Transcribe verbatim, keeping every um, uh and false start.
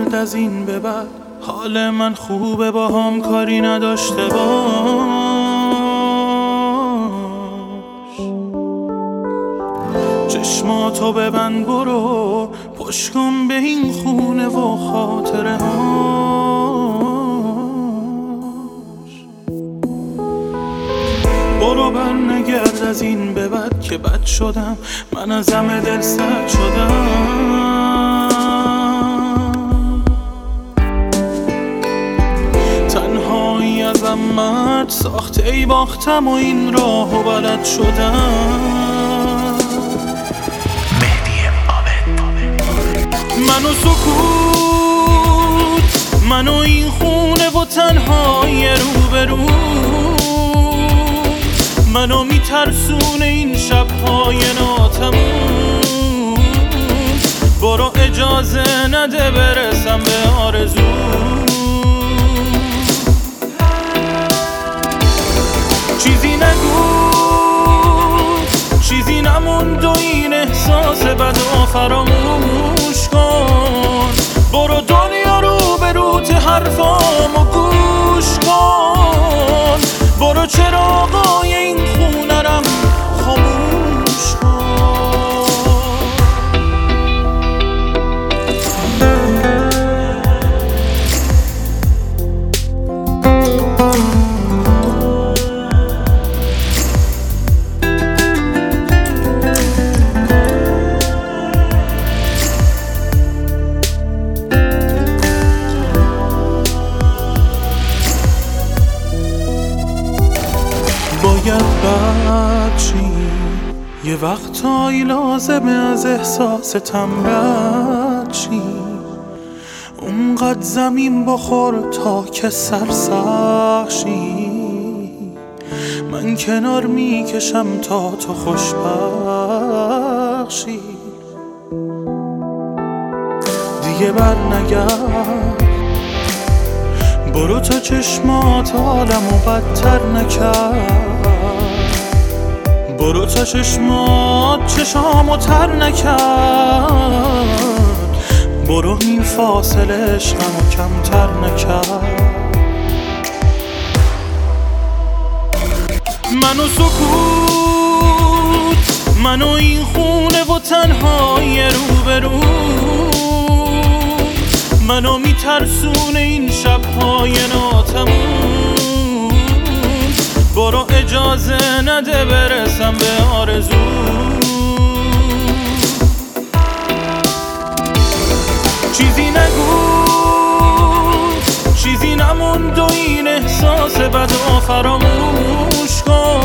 نگرد از این به بعد، حال من خوبه با هم کاری نداشته باش. چشماتو ببند برو، پشت کن به این خونه و خاطره هاش. برو بر نگرد از این به بعد که بد شدم، من از همه دل سرد شدم. تنهایی ازم مرد ساخته ای باختم و این راهو بلد شدم. مهدی عابد. منو سکوت، منو این خونه و تنهایی روبرو، منو میترسونه این شبهای ناتموم. برو اجازه نده برسم به آرزو. چیزی نگو، چیزی نموند و این احساس بد و فراموش کن. برو دنیا رو به روت حرفامو گوش کن. برو چراغای این خونه رم خاموش کن. باید بد چی یه وقتایی لازمه از احساستم رد چی. اونقدر زمین بخور تا که سرسخت شی. من کنار میکشم تا تو خوشبخت شی. دیگه بر نگرد، برو تا چشمات حالمو بدتر نکرد. برو تا چشمات چشامو تر نکرد. برو این فاصله عشقمو کمتر نکرد. منو سکوت، منو این خونه و تنهایی روبرو، منو میترسونه این شبهای ناتموم. برو اجازه نده برسم به آرزو. چیزی نگو، چیزی نموند و این احساس بد و فراموش کن.